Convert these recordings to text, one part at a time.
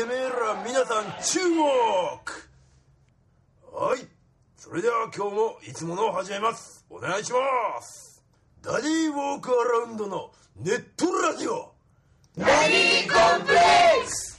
てめえら皆さん注目。はい、それでは今日もいつものを始めます。お願いします。ダディウォークアラウンドのネットラジオ、ダディコンプレックス。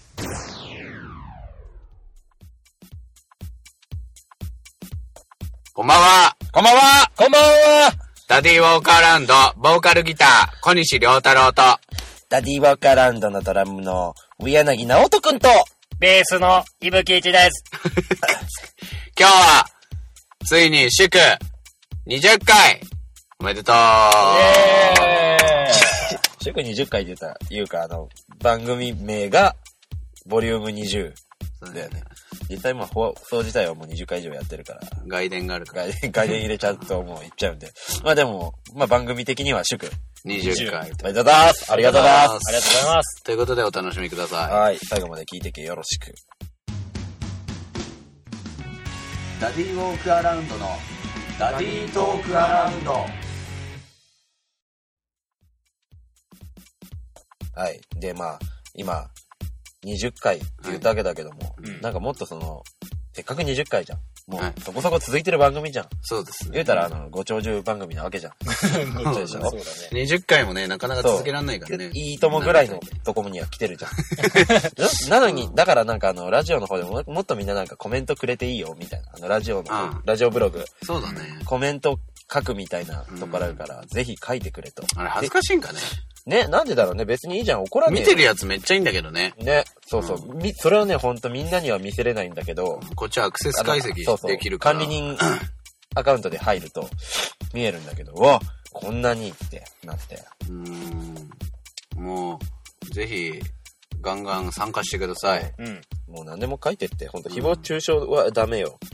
こんばんは。 こんばんは。こんばんは。 ダディウォークアラウンドボーカルギター小西良太郎と、 ダディウォークアラウンドのドラムの上柳直人くんと、 ベースの伊吹一です。 今日はついに祝20回おめでとう。 祝20回って言うか、番組名がボリューム20だよね。実際放送自体はもう20回以上やってるから。 外伝があるから。 外伝入れちゃうともういっちゃうんで。まあでも、番組的には祝 20回。 ありがとうございます。ありがとうございます。 ありがとうございます。 ということでお楽しみください。 はい。最後まで聞いてけよろしく。 ダディウォークアラウンドのダディトークアラウンド。 はい。で、今、20回って言ったわけだけども、なんかもっとせっかく20回じゃん。もう、そこそこ続いてる番組じゃん。 そうですね。 言うたら、ご長寿番組なわけじゃん。そうでしょ。 そうだね。 20回もね、なかなか続けられないからね。 いいともぐらいのとこには来てるじゃん。なのに、だからなんかラジオの方でもっとみんななんかコメントくれていいよ、みたいな。ラジオブログ。 そうだね。 コメント書くみたいなところあるから、ぜひ書いてくれと。 あれ恥ずかしいんかね。 ね、なんでだろうね。別にいいじゃん。怒らねえよ。 見てるやつめっちゃいいんだけどね。 ね、そうそう。それはね、ほんとみんなには見せれないんだけど、 こっちはアクセス解析できるから。 管理人アカウントで入ると見えるんだけど、わ、こんなにってなって。 もう、ぜひ、ガンガン参加してください。 もう何でも書いてって、ほんと誹謗中傷はダメよ。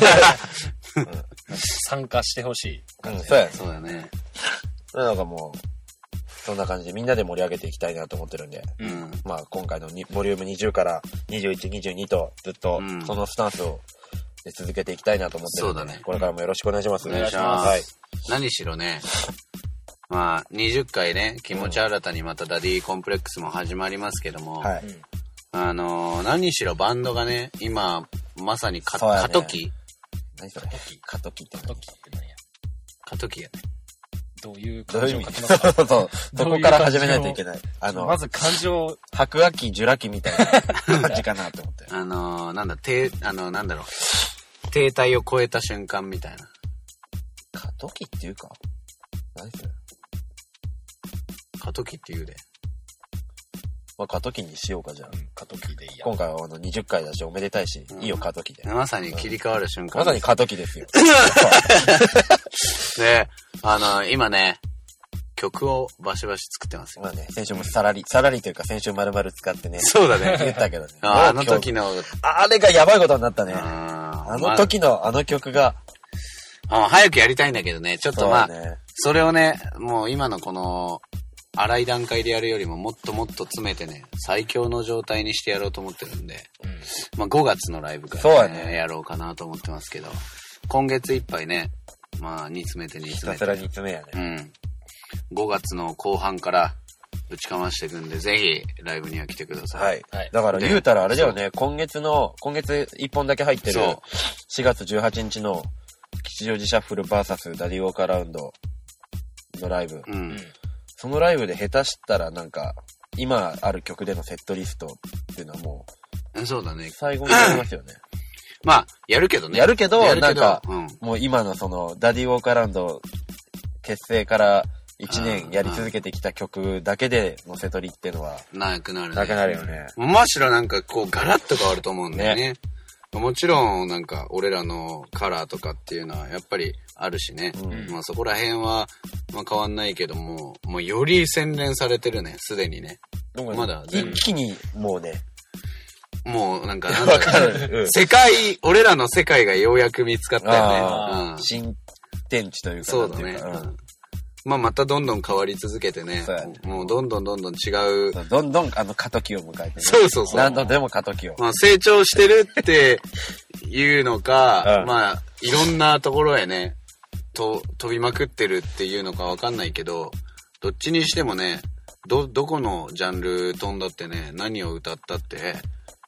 参加してほしい。 そうだね。 なんかもう、そんな感じでみんなで盛り上げていきたいなと思ってるんで、今回のボリューム20から21、22とずっとそのスタンスを続けていきたいなと思ってるんで、これからもよろしくお願いします。 お願いします。はい。何しろね、20回ね、気持ち新たにまたダディコンプレックスも始まりますけども、何しろバンドがね、今、まさに過渡期。 何それ？過渡期って何や？ 過渡期やね。 どういう感情を書きますか？ そこから始めないといけない。 まず感情、 白亜紀、ジュラ紀みたいな感じかなと思って。 なんだろう。停滞を超えた瞬間みたいな。 過渡期っていうか？何それ？ 過渡期って言うで。 過渡期にしようか、じゃあ。 過渡期でいいや。 今回は20回だし、おめでたいし、いいよ、過渡期で。 まさに切り替わる瞬間。 まさに過渡期ですよ。 で、今ね、曲をバシバシ作ってますよ。 先週もサラリというか先週丸々使ってね。 そうだね。 言ったけどね。 あの時の。 あれがやばいことになったね。あの時のあの曲が。 早くやりたいんだけどね、ちょっとそれをね、もう今のこの、荒い段階でやるよりももっともっと詰めてね、最強の状態にしてやろうと思ってるんで、5月のライブからね、やろうかなと思ってますけど、今月いっぱいね、煮詰めて。 ひたすら煮詰めやね。 5月の後半からぶちかましていくんで、ぜひライブには来てください。 はい。だから言うたらあれだよね、今月1本だけ入ってる4月18日の吉祥寺シャッフル VS ダディウォークアラウンドのライブ。そのライブで下手したらなんか、今ある曲でのセットリストっていうのはもう、そうだね。 最後にやりますよね。 やるけどね。 やるけど、なんか、もう今のダディウォークアラウンド結成から1年やり続けてきた曲だけでのセトリっていうのは、 なくなるね。 なくなるよね。 むしろなんかこうガラッと変わると思うんだよね。もちろんなんか俺らのカラーとかっていうのはやっぱりあるしね。そこら辺は変わんないけども、もうより洗練されてるね、すでにね。 まだ一気にもうね。 もうなんか俺らの世界がようやく見つかったよね。 新天地というか。 そうだね。またどんどん変わり続けてね。もうどんどん違う。 どんどん過渡期を迎えてね。 そう。 何度でも過渡期を。 成長してるっていうのか、いろんなところへね、飛びまくってるっていうのかわかんないけど、どっちにしてもね、どこのジャンル飛んだってね、何を歌ったって、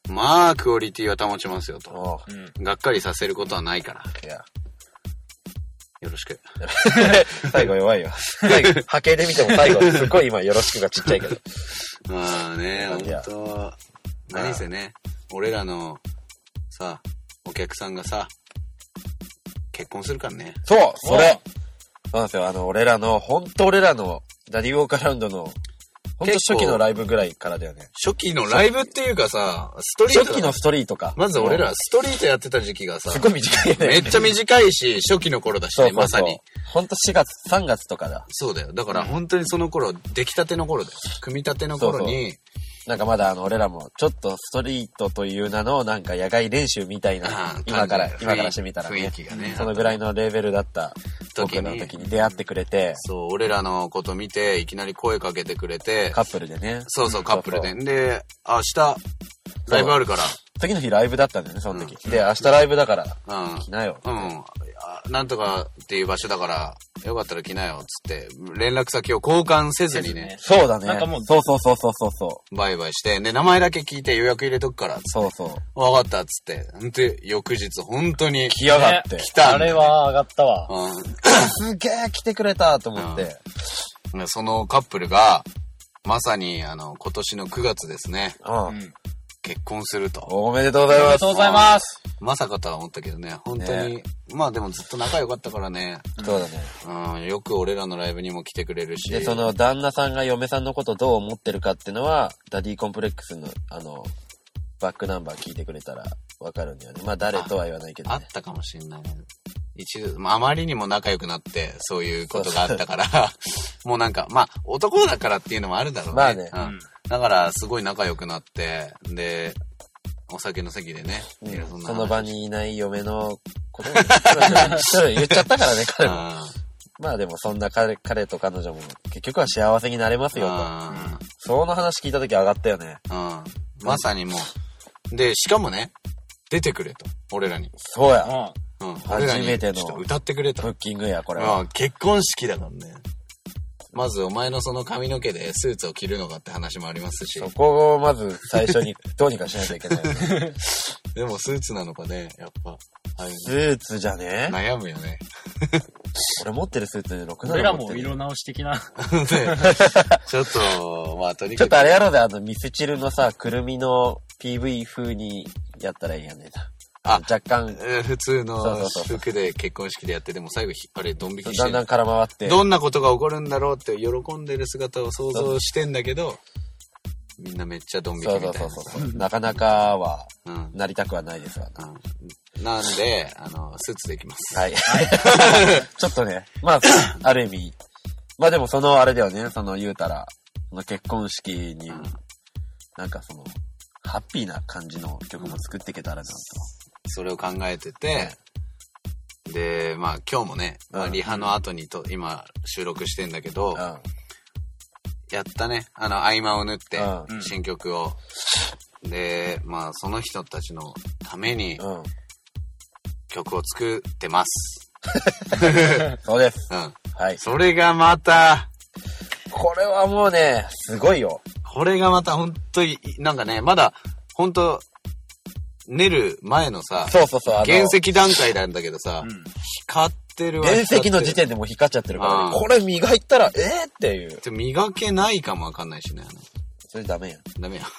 まあ、クオリティは保ちますよと。 うん。 がっかりさせることはないから。 いや。 よろしく。 最後弱いよ。最後、波形で見ても最後、すっごい今よろしくがちっちゃいけど。 まあね、ほんいやと、何せね、俺らの、さ、お客さんがさ、結婚するからね。 そうそれそうなんですよ。俺らのダディウォーカーラウンドの、ほんと初期のライブぐらいからだよね。 初期のライブっていうかさ、ストリート。 初期のストリートか。 まず俺らストリートやってた時期がさ、 すごい短いよね。 めっちゃ短いし、初期の頃だしね、まさに。 ほんと4月、3月とかだ。 そうだよ。だから本当にその頃、出来たての頃だよ。組み立ての頃に、 なんかまだ俺らもちょっとストリートという名のなんか野外練習みたいな、今からしてみたらね。 雰囲気がね。 そのぐらいのレベルだった僕の時に出会ってくれて。 そう、俺らのこと見て、いきなり声かけてくれて。 カップルでね。 そうそう、カップルで。で、明日、ライブあるから。 次の日ライブだったんだよね、その時。で、明日ライブだから、来なよ。 なんとかっていう場所だから、よかったら来なよ、つって、連絡先を交換せずにね。 そうだね。 なんかもう、 そう。 バイバイして、で、名前だけ聞いて予約入れとくから、 そうそう。 わかった、つって。で、翌日、本当に。 来やがって。 来た。 あれは上がったわ。 すげえ来てくれたと思って。 そのカップルが、まさに、今年の9月ですね。結婚すると。 おめでとうございます。 おめでとうございます。 まさかとは思ったけどね、本当に、まあでもずっと仲良かったからね。 そうだね。よく俺らのライブにも来てくれるし。 で、その旦那さんが嫁さんのことどう思ってるかっていうのは、ダディコンプレックスの、バックナンバー聞いてくれたらわかるんだよね。まあ誰とは言わないけどね。 あったかもしんない。一度、あまりにも仲良くなって、そういうことがあったから、もうなんか、まあ男だからっていうのもあるだろうね。 まあね。 だからすごい仲良くなって、で、お酒の席でね。 その場にいない嫁のことを言っちゃったからね、彼も。まあでもそんな彼と彼女も結局は幸せになれますよと。その話聞いた時上がったよね。 まさにもう。で、しかもね、出てくれと。俺らに。 そうや。 初めての。歌ってくれと。 ブッキングや、これは。 結婚式だからね。まずお前のその髪の毛でスーツを着るのかって話もありますし。 そこをまず最初にどうにかしないといけない、ね。 でもスーツなのかね、やっぱ。 スーツじゃね悩むよね。 俺持ってるスーツで6なの持ってる。 俺らも色直し的な。 ちょっと、まあとにかく。 ちょっとあれやろうぜ、ミスチルのさ、くるみの PV 風にやったらいいやね。若干。 普通の服で結婚式でやって、でも最後、あれ、ドン引きして。 だんだん空回って。 どんなことが起こるんだろうって喜んでる姿を想像してんだけど、みんなめっちゃドン引きみたいな。 そう。なかなかは、なりたくはないですわ。 なんで、スーツで行きます。 はい。ちょっとね、まあ、ある意味、まあでもあれだよね、言うたら、結婚式に、なんかハッピーな感じの曲も作っていけたらなと。 それを考えてて、で、まあ今日もね、リハの後に今収録してんだけど、やったね、合間を縫って、新曲を。で、まあその人たちのために、曲を作ってます。 そうです。 はい。それがまた、 これはもうね、すごいよ。 これがまた本当に、なんかね、まだ、本当練る前のさ、原石段階なんだけどさ、光ってるわ。 原石の時点でもう光っちゃってるからね。これ磨いたら、っていう。 磨けないかもわかんないしね。 それダメやん。 ダメやん。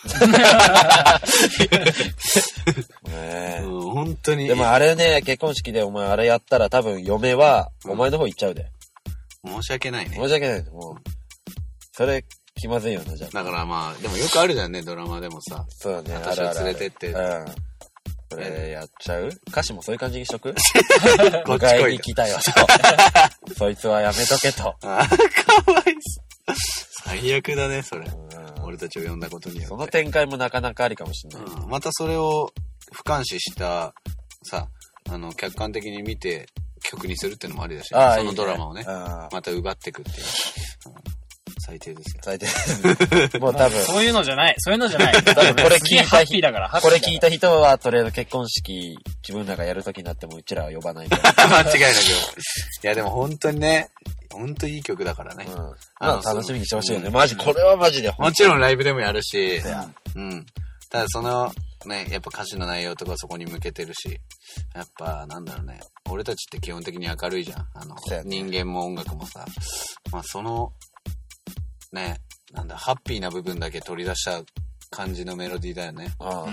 本当に。 でもあれね、結婚式でお前あれやったら多分嫁は、お前の方行っちゃうで。 申し訳ないね。 申し訳ない。もう、それ、気まずいよな、じゃあ。 だからまあ、でもよくあるじゃんね、ドラマでもさ。 そうだね。 私を連れてって。 これやっちゃう？歌詞もそういう感じにしとく？ こっち来い。 迎えに来たよと。そいつはやめとけと。 かわいそう。最悪だね、それ。俺たちを呼んだことによって。 その展開もなかなかありかもしれない。 またそれを俯瞰視したさ、客観的に見て曲にするってのもありだし、そのドラマをね、また奪ってくっていう。最低ですよ。 最低。もう多分。 そういうのじゃない。多分これ聞いた人だから。 これ聞いた人は、とりあえず結婚式、自分らがやるときになってもうちらは呼ばないから。 間違いなく。いやでも本当にね、本当いい曲だからね。 楽しみにしてほしいよね。マジ、これはマジで。 もちろんライブでもやるし、ただね、やっぱ歌詞の内容とかそこに向けてるし、やっぱなんだろうね、俺たちって基本的に明るいじゃん。人間も音楽もさ、まあその、ね、なんだ、ハッピーな部分だけ取り出した感じのメロディーだよね。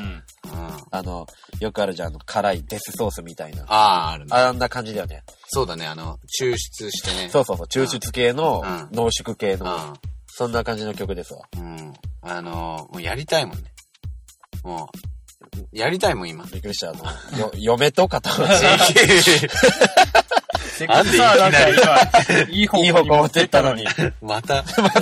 よくあるじゃん、辛いデスソースみたいな。 あるね。 あんな感じだよね。 そうだね、抽出してね。 そう、抽出系の、濃縮系の、そんな感じの曲ですわ。 もうやりたいもんね。もう、やりたいもん、今。 びっくりした、嫁とかと。 せっかくさ、なんか今、いい方向持ってったのに。 また。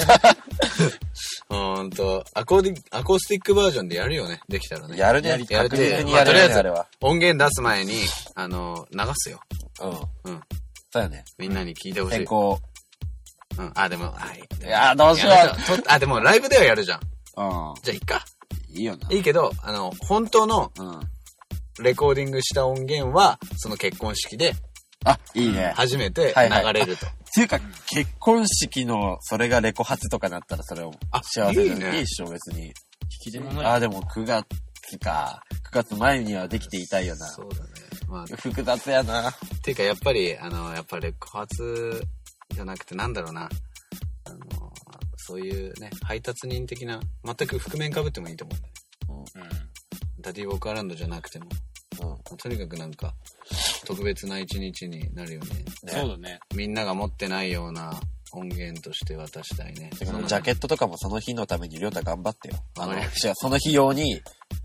ほんと、アコースティックバージョンでやるよね。できたらね。 やるね。確実にやるね、 とりあえずあれは。 音源出す前に、流すよ。 そうやね。 みんなに聞いてほしい。 先行。 でも、 いや、どうしよう。でもライブではやるじゃん。じゃあいっか。 いいよな。 いいけど、本当の、レコーディングした音源は、その結婚式で、 いいね。 初めて流れると。 っていうか、結婚式の、それがレコ発とかなったら、それを幸せで。いいでしょ、別に。 引きでもない。 でも9月か。9月前にはできていたいよな。 そうだね。まあ、 複雑やな。 っていうか、やっぱり、やっぱレコ発じゃなくて、なんだろうな。そういうね、配達人的な、全く覆面被ってもいいと思うんだよね。ダディ・ウォーク・アラウンドじゃなくても。とにかくなんか、特別な一日になるよね。 そうだね。 みんなが持ってないような音源として渡したいね。 ジャケットとかもその日のためにりょうた頑張ってよ。その日用に、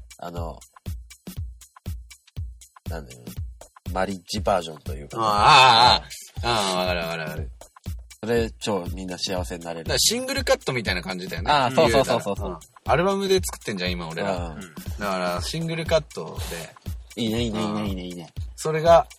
なんだよね。マリッジバージョンというか。 わかる。 それ、超みんな幸せになれる。 だからシングルカットみたいな感じだよね。 そう。 アルバムで作ってんじゃん、今俺ら。だから、シングルカットで。 いいね。 それが、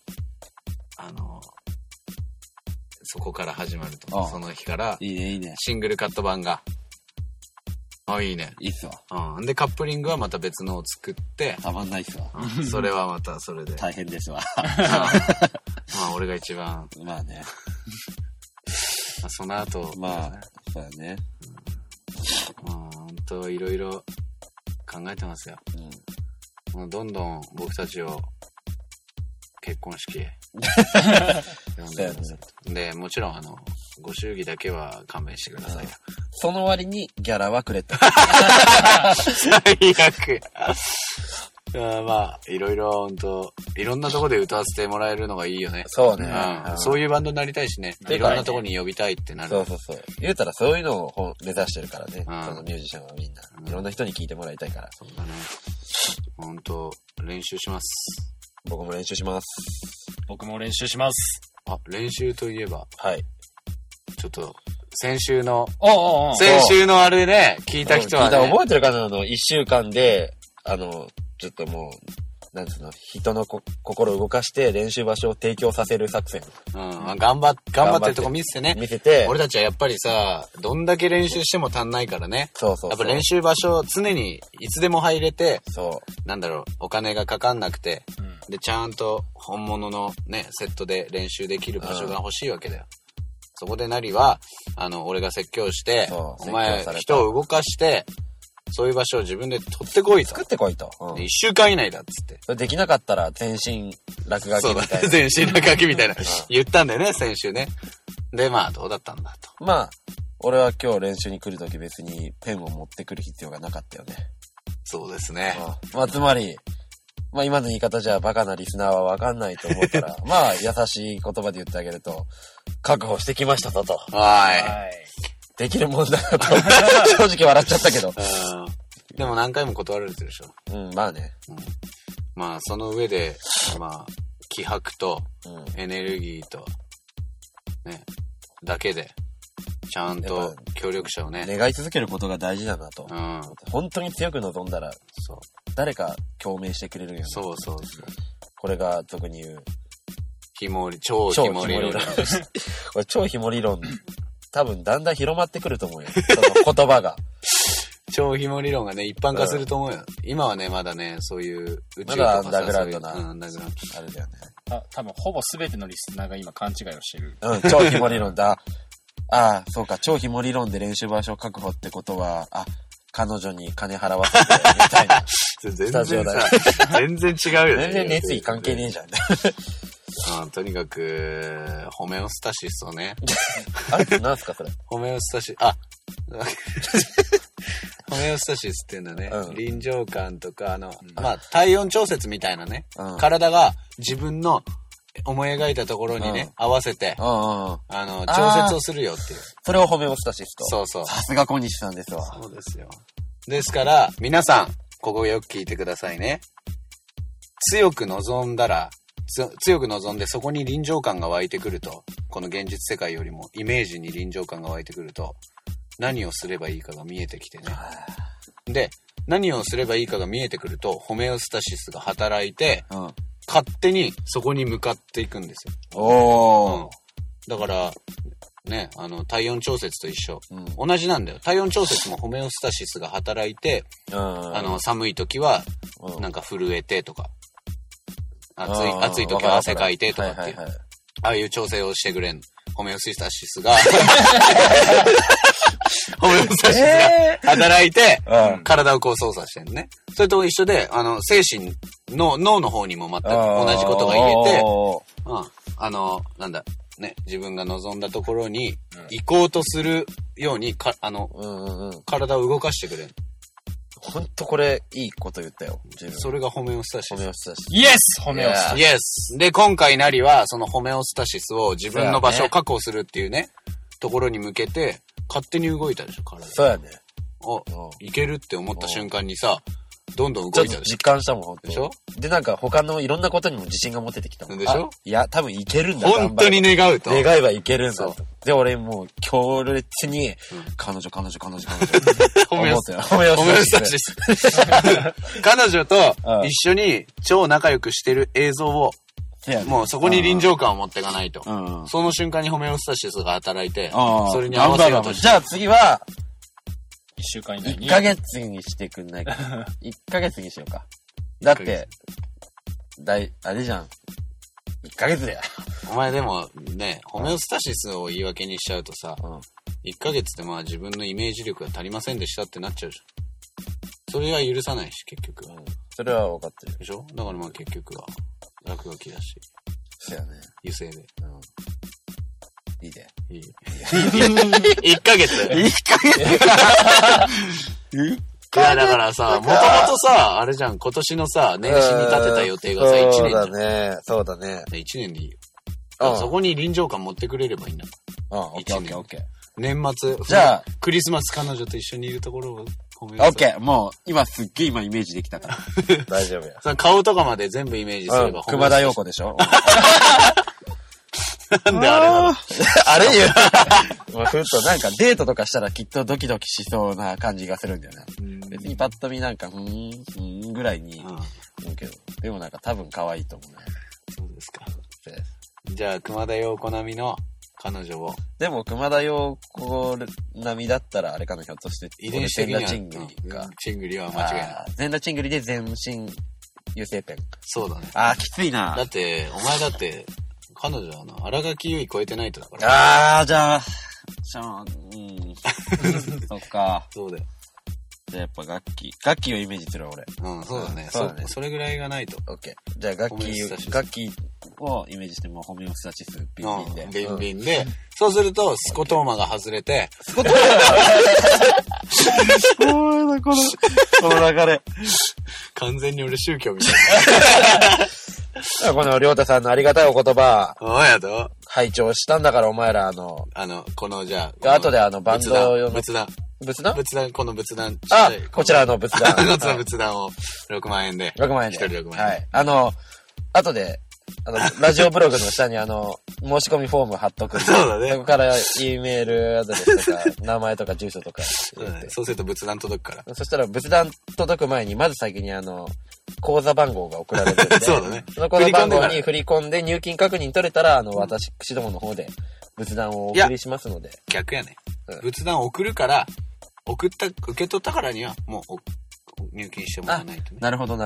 そこから始まると。その日から、 いいね。 シングルカット版が。いいね。 いいっすわ。 で、カップリングはまた別のを作って。 たまんないっすわ。 それはまたそれで。 大変ですわ。 まあ、俺が一番。 まあね。 その後。 まあ、そうだね。 ほんと、いろいろ考えてますよ。もうどんどん僕たちを結婚式へ呼んでください。で、もちろんご祝儀だけは勘弁してくださいよ。 その割にギャラはくれた。 最悪。まあ、いろいろほんと、いろんなとこで歌わせてもらえるのがいいよね。 そうね。 そういうバンドになりたいしね。いろんなとこに呼びたいってなる。 そう。言うたらそういうのを目指してるからね。そのミュージシャンはみんな。いろんな人に聞いてもらいたいから。 そうだね。ほんと、練習します。 僕も練習します。 僕も練習します。 練習といえば。 はい。 ちょっと、先週のあれで聞いた人はね。 覚えてるかな1週間で、ちょっともう、なんつうの、人の心を動かして練習場所を提供させる作戦。頑張ってるとこ見せてね。 見せて。 俺たちはやっぱりさ、どんだけ練習しても足んないからね。 そう。 やっぱ練習場所常にいつでも入れて、 そう。 なんだろう、お金がかかんなくて、で、ちゃんと本物のね、セットで練習できる場所が欲しいわけだよ。そこでなりは、俺が説教して、お前、人を動かして、そういう場所を自分で取ってこいと。 作ってこいと。 1週間以内だっつって。 それできなかったら全身落書きみたいな。そうだ、 全身落書きみたいな。言ったんだよね、先週ね。で、まあ、どうだったんだと。 まあ、俺は今日練習に来るとき別にペンを持ってくる必要がなかったよね。 そうですね。 まあ、つまり、まあ今の言い方じゃバカなリスナーはわかんないと思うから、まあ優しい言葉で言ってあげると、確保してきましたぞと。 はい。 できるもんだなと。正直笑っちゃったけど。 でも何回も断られてるでしょ。 まあね。 まあその上で、まあ、気迫と、エネルギーと、ね、だけで、ちゃんと協力者をね。 願い続けることが大事だなと。本当に強く望んだら、誰か共鳴してくれるよね。 そう。 これが俗に言う。 超ひも理論。 これ超ひも理論、多分だんだん広まってくると思うよ。その言葉が。 超ひも理論がね、一般化すると思うよ。今はね、まだね、そういう宇宙とかさ、 まだアンダーグラウンドな。 アンダーグラウンド。 あれだよね。 多分ほぼ全てのリスナーが今勘違いをしてる。 超ひも理論だ。そうか、超ひも理論で練習場所確保ってことは、 彼女に金払わせて、みたいな。スタジオだよ。 全然違うよね。 全然熱意関係ねえじゃん。 とにかく、ホメオスタシスをね。 あれなんすかそれ。 ホメオスタシス、ホメオスタシスっていうのはね、臨場感とか、まあ、体温調節みたいなね、体が自分の思い描いたところにね、合わせて、調節をするよっていう。 それをホメオスタシスと。 そうそう。 さすが小西さんですわ。 そうですよ。ですから、皆さん、ここよく聞いてくださいね。強く望んでそこに臨場感が湧いてくると、この現実世界よりもイメージに臨場感が湧いてくると、何をすればいいかが見えてきてね。で、何をすればいいかが見えてくると、ホメオスタシスが働いて、勝手にそこに向かっていくんですよ。だから、ね、体温調節と一緒。同じなんだよ。体温調節もホメオスタシスが働いて、寒い時は、なんか震えてとか、暑い時は汗かいてとかっていう、ああいう調整をしてくれん。ホメオスタシスが、ホメオスタシスが働いて、体をこう操作してるね。それと一緒で、精神の脳の方にも全く同じことが言えて、なんだ、ね、自分が望んだところに行こうとするように、体を動かしてくれる。 ほんとこれ、いいこと言ったよ。 それがホメオスタシス。 ホメオスタシス。 イエスホメオスタシス。 イエスで、今回なりは、そのホメオスタシスを自分の場所を確保するっていうね、ところに向けて、勝手に動いたでしょ、体。 そうやね。 いけるって思った瞬間にさ、どんどん動いたでしょ。 実感したもん、ほんと。 でしょで、なんか他のいろんなことにも自信が持ててきたもん。 でしょいや、多分いけるんだ。 本当に願うと。 願えばいけるんだと。で、俺もう強烈に、彼女。ホメオスタシス。 彼女と一緒に超仲良くしてる映像を、もうそこに臨場感を持っていかないと。その瞬間にホメオスタシスが働いて、それに合わせようとして。 じゃあ次は、 1週間以内に。 1ヶ月にしてくんないか。1ヶ月にしようか。だって、あれじゃん。1ヶ月だよ。 お前でもね、ホメオスタシスを言い訳にしちゃうとさ、1ヶ月でまあ自分のイメージ力が足りませんでしたってなっちゃうじゃん。それは許さないし、結局。 それは分かってる。 でしょ？だからまあ結局は、落書きだし。 そうやね。 油性で。 いいで。 いい。1ヶ月 ?1 ヶ月いや、だからさ、もともとさ、あれじゃん、今年のさ、年始に立てた予定がさ、1年じゃん。 そうだね。 1年でいいよ。そこに臨場感持ってくれればいいんだ。 オッケー。 年末、 じゃあ、 クリスマス彼女と一緒にいるところを褒めよう。オッケー。もう、今すっげえイメージできたから。大丈夫や。 その顔とかまで全部イメージすれば熊田陽子でしょなんであれなのあれ言う。もうふっとなんかデートとかしたらきっとドキドキしそうな感じがするんだよな。別にパッと見なんか、ぐらいに思うけど。でもなんか多分可愛いと思うね。 そうですか。じゃあ、熊田陽子並みの彼女を。 でも熊田陽子並みだったらあれかな、ひょっとして。 遺伝子的には。 チングリか。 チングリは間違いない。 全裸チングリで全身油性ペン。 そうだね。 きついな。 だって、お前だって、彼女は新垣結衣超えてないとだから。 じゃあ、そっか。 そうだよ。 じゃあやっぱ楽器をイメージするわ、俺。 そうだね。それぐらいがないと。 オッケー。じゃあ楽器をイメージしても、ホメオスタシス、ビンビンで。 ビンビンで、そうすると、スコトーマが外れて、 スコトーマこの流れ。 完全に俺宗教みたいな。このりょうたさんのありがたいお言葉。 やと。 拝聴したんだから、お前らこのじゃあ。後でバンド用の。 仏壇、この仏壇。 こちらの仏壇。 この仏壇を6万円で。 6万円で。 1人6万円。 はい。後で、ラジオブログの下に申し込みフォーム貼っとくんで。 そうだね。 そこから E メールアドレスとか、名前とか住所とか。 そうすると仏壇届くから。 そしたら仏壇届く前に、まず先に口座番号が送られてるんで。 そうだね。 その口座番号に振り込んで入金確認取れたら、私どもの方で仏壇をお送りしますので。 逆やね。仏壇を送るから、受け取ったからには、もう、入金してもらわないとね。 なるほど。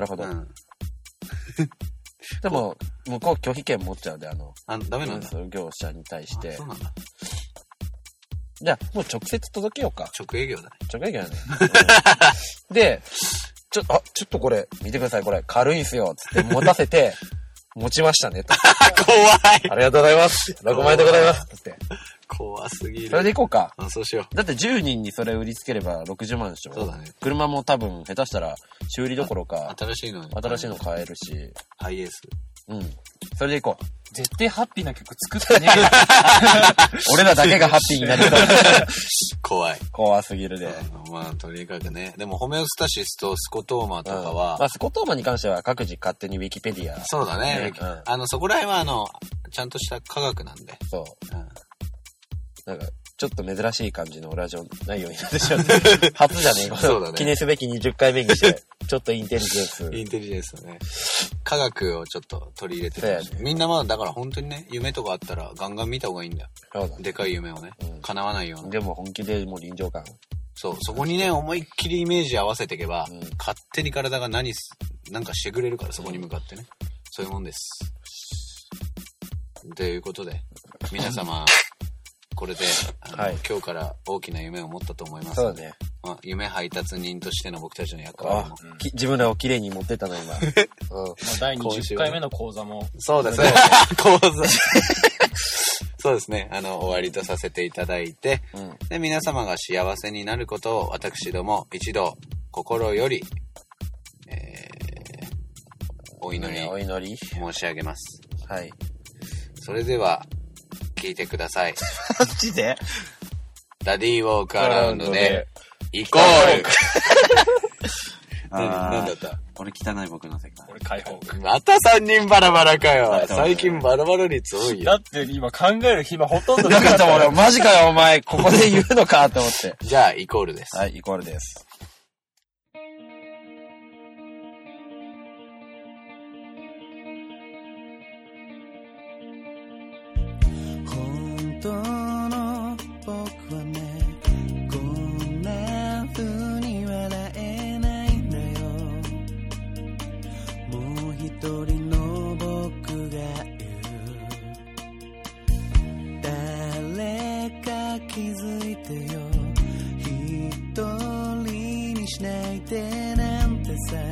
でも、向こう拒否権持っちゃうで、 ダメなんだ。 業者に対して。 そうなんだ。 じゃあ、もう直接届けようか。 直営業だね。 直営業だね。で、ちょっとこれ、見てください、これ、軽いんすよ、つって持たせて、持ちましたね、と。 怖い。 ありがとうございます。6万円でございます、つって。 怖すぎる。 それでいこうか。 そうしよう。だって10人にそれ売りつければ60万でしょ。 そうだね。 車も多分、下手したら、修理どころか、 新しいの買えるし。 ハイエース。 うん。それでいこう。 絶対ハッピーな曲作ってねえよ。 俺らだけがハッピーになりそう。 怖い。 怖すぎるで。 まあ、とにかくね。でも、ホメオスタシスとスコトーマとかは、 まあ、スコトーマに関しては各自勝手にウィキペディア。 そうだね。そこら辺は、ちゃんとした科学なんで。 そう。なんか、ちょっと珍しい感じのラジオ内容になってしまって。初じゃねえか。 そうだね。 記念すべき20回目にして、ちょっとインテリジェンス。 インテリジェンスだね。科学をちょっと取り入れてた、ね。みんなまあ、だから本当にね、夢とかあったらガンガン見た方がいいんだよ。そうだ。でかい夢をね、叶わないような。 でも本気でもう臨場感。 そう、そこにね、思いっきりイメージ合わせていけば、勝手に体がなんかしてくれるから、そこに向かってね。そういうもんです。ということで、皆様、これで、今日から大きな夢を持ったと思います。 そうだね。 夢配達人としての僕たちの役割も。 自分らをきれいに持ってたの、今。 第20回目の講座も。 そうですね。講座。そうですね。終わりとさせていただいて、で、皆様が幸せになることを私ども一度心より、お祈り申し上げます。 はい。 それでは、聞いてください。 マジで？ ダディウォークアラウンドで、イコール。何だった？ 俺汚い僕の世界。 俺解放。 また3人バラバラかよ。最近バラバラ率多いよ。 だって今考える暇ほとんどなかったもん。俺マジかよお前、ここで言うのかと思って。 じゃあ、イコールです。 はい、イコールです。 本当の僕はね、こんな風に笑えないんだよ。もう一人の僕が言う。誰か気づいてよ、一人にしないでなんてさ、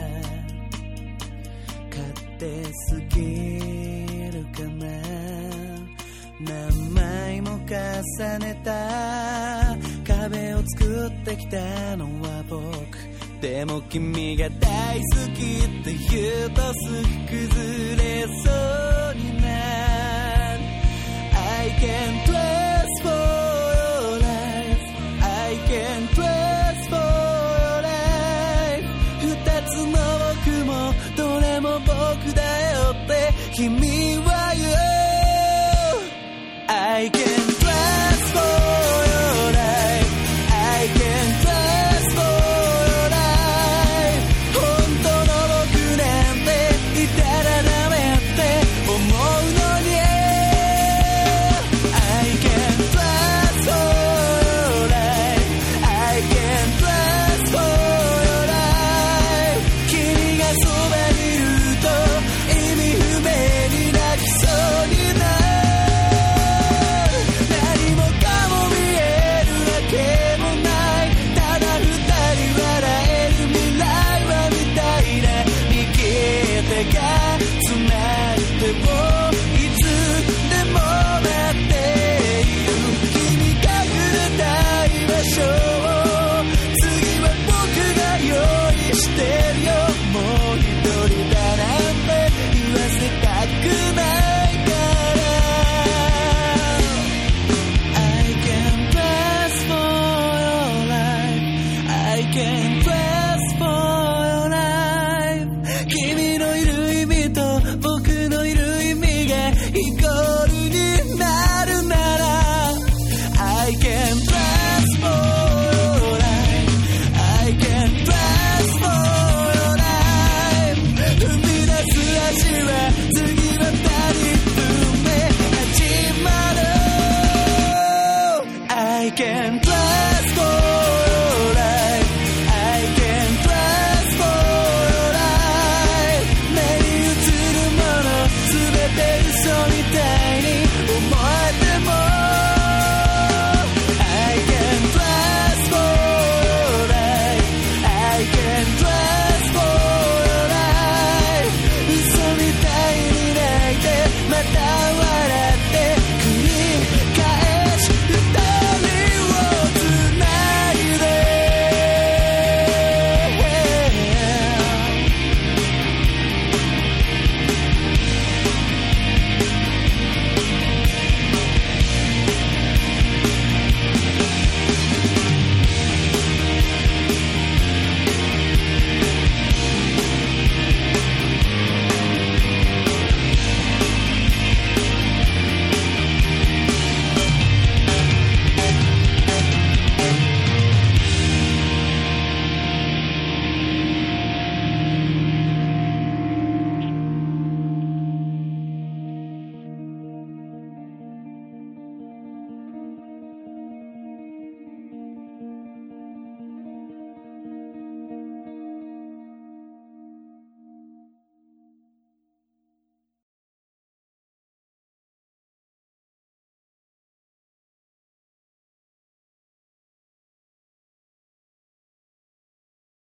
勝手すぎるかな。何枚も重ねた壁を作ってきたのは僕。でも君が大好きって言うとすぐ崩れそうになる。I can't